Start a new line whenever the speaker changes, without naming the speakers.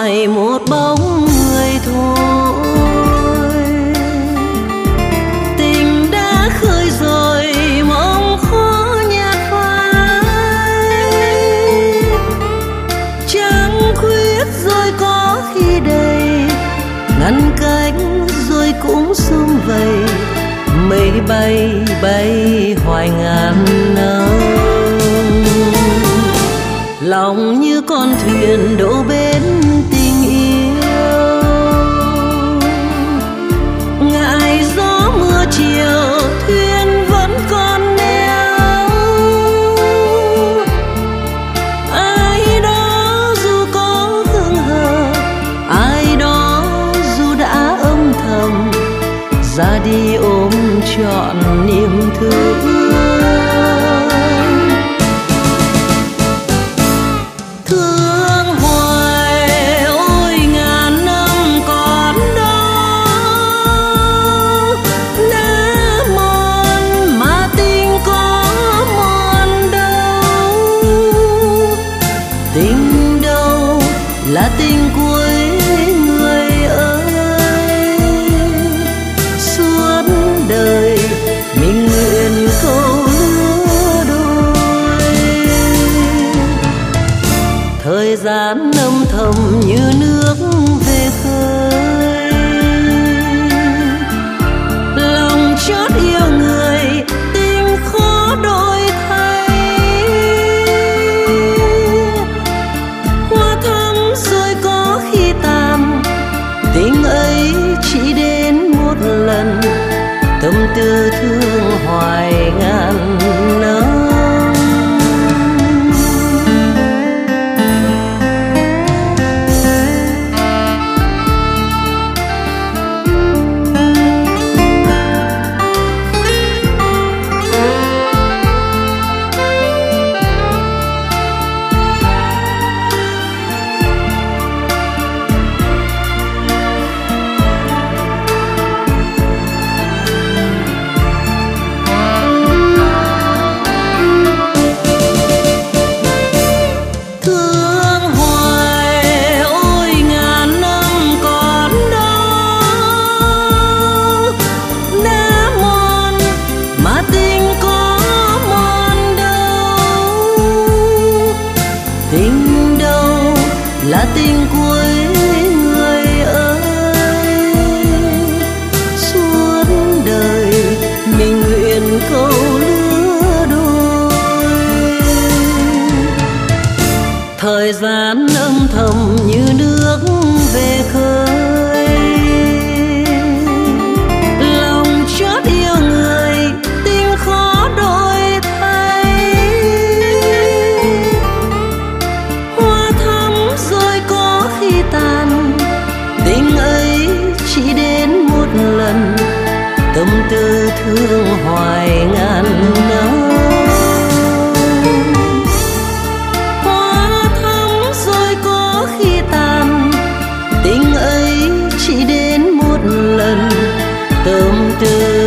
phải một bóng người thôi. Tình đã khơi rồi mong khó nhạt phai, trăng khuyết rồi có khi đầy, ngăn cách rồi cũng sum vầy, mây bay bay hoài ngàn nắng. Lòng như con thuyền đổ bên tình yêu, ngại gió mưa chiều thuyền vẫn còn neo. Ai đó dù có hững hờ, ai đó dù đã âm thầm, ra đi ôm trọn niềm thương. Tình đâu là tình cuối người ơi, suốt đời mình nguyện câu lứa đôi. Thời gian âm thầm như nước về khơi, lòng chót yêu người tình khó đổi thay. Tình ấy chỉ đến một lần, tâm tư thương hoài ngàn năm. Tình đâu là tình cuối người ơi, suốt đời mình nguyện câu lứa đôi. Thời gian âm thầm như nước về khơi, lòng chót yêu người tình khó đổi thay. Tình ấy chỉ đến một lần, tâm tư thương hoài ngàn năm. Hoa thắm rồi có khi tàn, tình ấy chỉ đến một lần, tâm tư